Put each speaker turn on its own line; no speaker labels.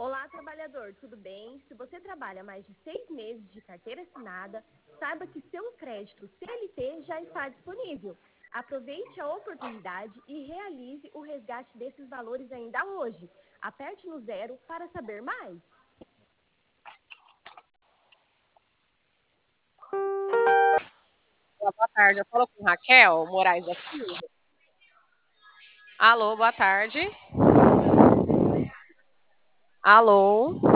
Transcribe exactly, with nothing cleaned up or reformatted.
Olá, trabalhador, tudo bem? Se você trabalha mais de seis meses de carteira assinada, saiba que seu crédito C L T já está disponível. Aproveite a oportunidade e realize o resgate desses valores ainda hoje. Aperte no zero para saber mais.
Olá, boa tarde. Eu falo com Raquel Moraes da Silva. Alô, boa tarde. Alô.